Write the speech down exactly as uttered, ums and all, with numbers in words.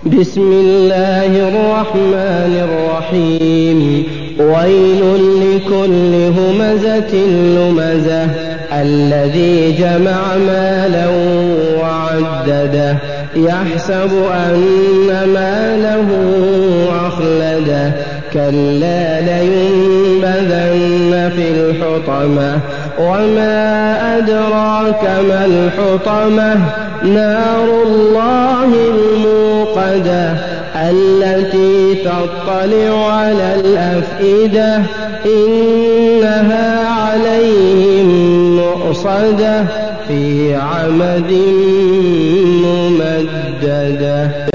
بسم الله الرحمن الرحيم ويل لكل همزة لمزة الذي جمع مالا وعدده يحسب أن ماله أخلده كلا لينبذن في الحطمة وما أدراك ما الحطمة نار الله الموقدة التي تطلع على الأفئدة إنها عليهم مؤصدة في عمد ممددة.